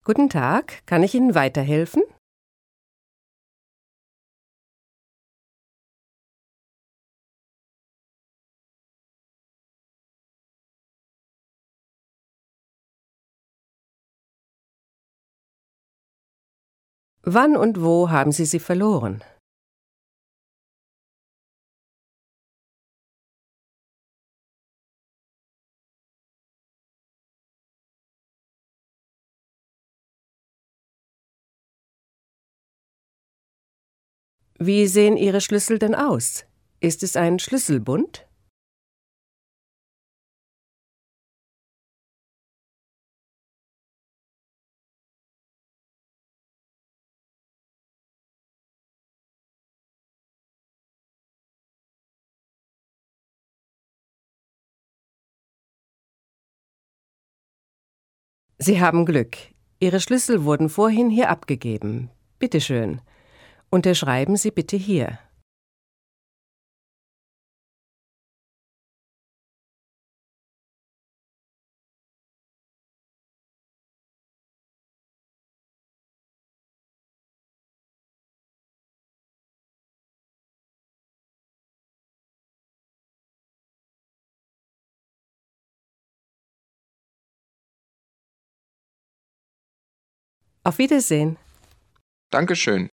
Guten Tag, kann ich Ihnen weiterhelfen? Wann und wo haben Sie sie verloren? Wie sehen Ihre Schlüssel denn aus? Ist es ein Schlüsselbund? Sie haben Glück. Ihre Schlüssel wurden vorhin hier abgegeben. Bitte schön. Unterschreiben Sie bitte hier. Auf Wiedersehen. Dankeschön.